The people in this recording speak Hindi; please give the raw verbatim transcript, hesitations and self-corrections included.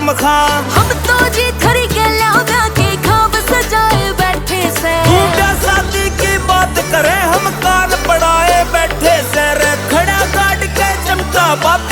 कसम खा। हम तो जी खरी के लिया के खाब सजाए बैठे से। तू शादी की बात करे हम कान पड़ाए बैठे से रे। खड़ा काट के चमका बात